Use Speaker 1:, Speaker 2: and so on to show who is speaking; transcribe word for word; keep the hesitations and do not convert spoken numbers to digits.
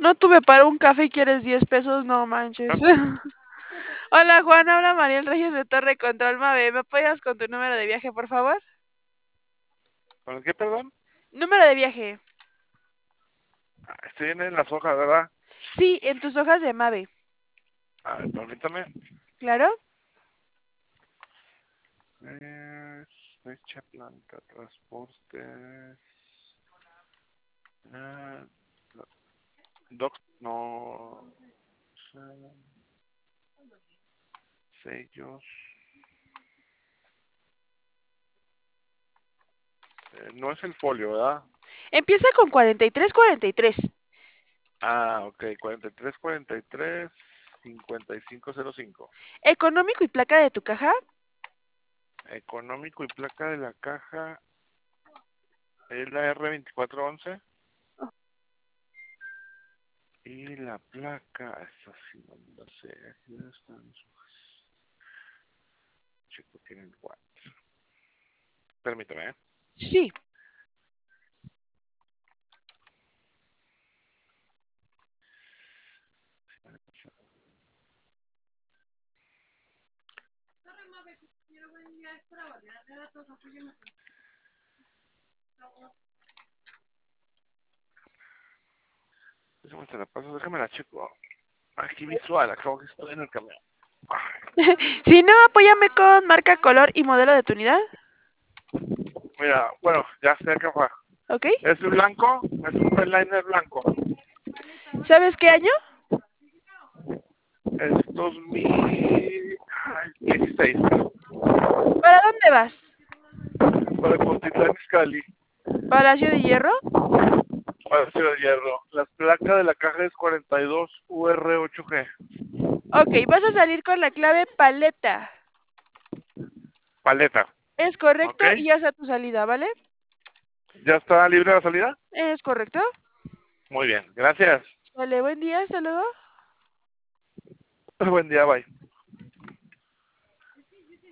Speaker 1: No tuve para un café y quieres diez pesos, no manches. Hola Juan, habla Mariel Reyes de Torre Control Mave. ¿Me apoyas con tu número de viaje, por favor?
Speaker 2: ¿Con qué, perdón?
Speaker 1: Número de viaje.
Speaker 2: Ah, estoy en las hojas, ¿verdad?
Speaker 1: Sí, en tus hojas de Mave.
Speaker 2: A ver, permítame.
Speaker 1: ¿Claro?
Speaker 2: Es fecha, planta, transportes. Eh, doc, no. Sellos. Eh, no es el folio, ¿verdad?
Speaker 1: Empieza con cuarenta y tres cuarenta y tres.
Speaker 2: Ah, ok. cuarenta y tres, cuarenta y tres, cincuenta y cinco cero cinco.
Speaker 1: Económico y placa de tu caja.
Speaker 2: Económico y placa de la caja es la R veinticuatro once. Y la placa, esa sí no me la sé. Aquí están sus. Chico, tienen cuatro. Permítame, ¿eh?
Speaker 1: Sí.
Speaker 2: Déjame te la paso, déjame la checo. Aquí visual, acabo que estoy en el camión.
Speaker 1: Si no, apóyame con marca, color y modelo de tu unidad.
Speaker 2: Mira, bueno, ya sé qué fue.
Speaker 1: ¿Ok?
Speaker 2: Es blanco, es un liner blanco.
Speaker 1: ¿Sabes qué año?
Speaker 2: Es dos mil dieciséis.
Speaker 1: ¿Para dónde vas?
Speaker 2: Para Cuautitlán Izcalli,
Speaker 1: ¿Palacio de Hierro?
Speaker 2: para Ciudad de Hierro. La placa de la caja es cuarenta y dos U R ocho G.
Speaker 1: Ok, vas a salir con la clave paleta.
Speaker 2: Paleta,
Speaker 1: Es correcto
Speaker 2: ¿ok?
Speaker 1: y ya está tu salida, ¿vale?
Speaker 2: ¿Ya está libre la salida?
Speaker 1: Es correcto.
Speaker 2: Muy bien, gracias.
Speaker 1: Vale, buen día, hasta luego.
Speaker 2: Buen día, bye.